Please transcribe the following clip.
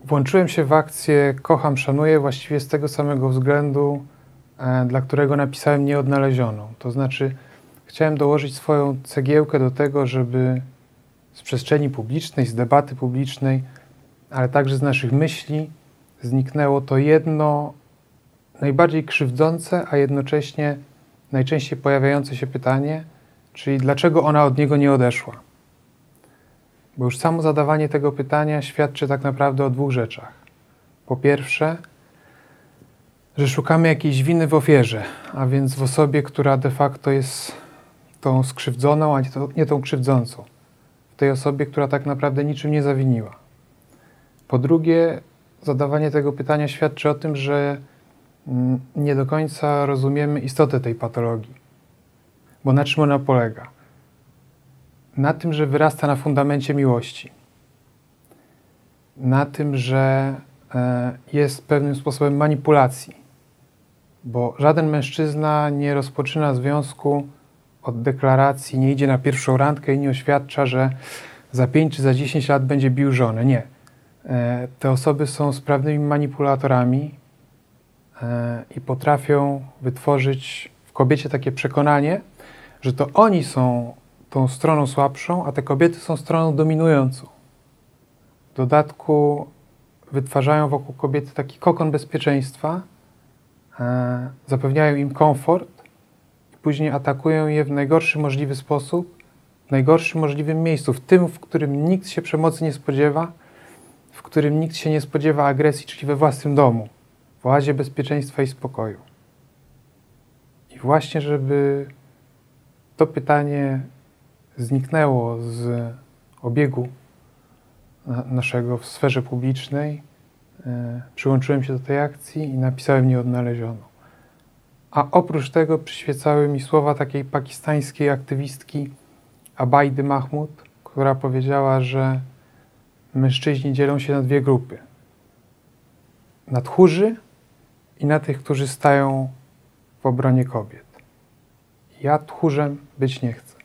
Włączyłem się w akcję Kocham, Szanuję właściwie z tego samego względu, dla którego napisałem Nieodnalezioną. To znaczy, chciałem dołożyć swoją cegiełkę do tego, żeby z przestrzeni publicznej, z debaty publicznej, ale także z naszych myśli zniknęło to jedno najbardziej krzywdzące, a jednocześnie najczęściej pojawiające się pytanie, czyli dlaczego ona od niego nie odeszła. Bo już samo zadawanie tego pytania świadczy tak naprawdę o dwóch rzeczach. Po pierwsze, że szukamy jakiejś winy w ofierze, a więc w osobie, która de facto jest tą skrzywdzoną, a nie tą krzywdzącą. W tej osobie, która tak naprawdę niczym nie zawiniła. Po drugie, zadawanie tego pytania świadczy o tym, że nie do końca rozumiemy istotę tej patologii. Bo na czym ona polega? Na tym, że wyrasta na fundamencie miłości. Na tym, że jest pewnym sposobem manipulacji. Bo żaden mężczyzna nie rozpoczyna związku od deklaracji, nie idzie na pierwszą randkę i nie oświadcza, że za 5 czy za 10 lat będzie bił żonę. Nie. Te osoby są sprawnymi manipulatorami i potrafią wytworzyć w kobiecie takie przekonanie, że to oni są tą stroną słabszą, a te kobiety są stroną dominującą. W dodatku wytwarzają wokół kobiety taki kokon bezpieczeństwa, zapewniają im komfort i później atakują je w najgorszy możliwy sposób, w najgorszym możliwym miejscu, w tym, w którym nikt się przemocy nie spodziewa, w którym nikt się nie spodziewa agresji, czyli we własnym domu, w oazie bezpieczeństwa i spokoju. I właśnie, żeby to pytanie zniknęło z obiegu naszego w sferze publicznej, przyłączyłem się do tej akcji i napisałem Nieodnalezioną. A oprócz tego przyświecały mi słowa takiej pakistańskiej aktywistki Abaidy Mahmud, która powiedziała, że mężczyźni dzielą się na dwie grupy. Na tchórzy i na tych, którzy stają w obronie kobiet. Ja tchórzem być nie chcę.